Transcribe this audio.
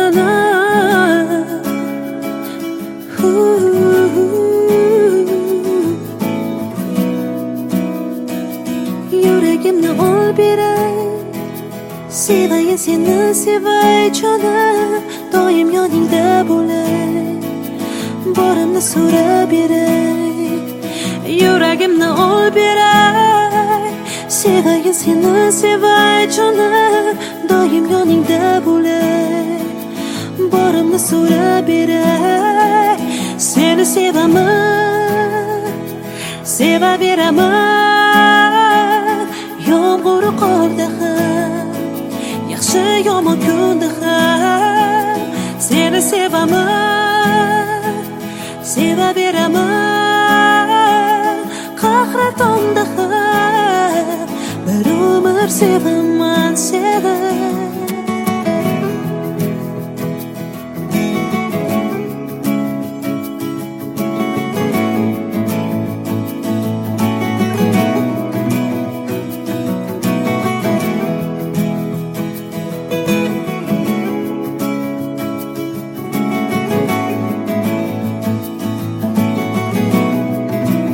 Yüreğimni ol beray, sevayin seni sevay canım, doim yoningda bo'lay, borimni so'rab beray. Yüreğimni ol beray, sevayin seni sevay canım, doim yoningda bo'lay, borimni so'rab beray. Seni sevaman, sevaveraman, yomg'ir qorda ham, yaxshi yomon kunda ham. Seni sevaman, sevaveraman, qahratonda ham, bir umr sevaman seni.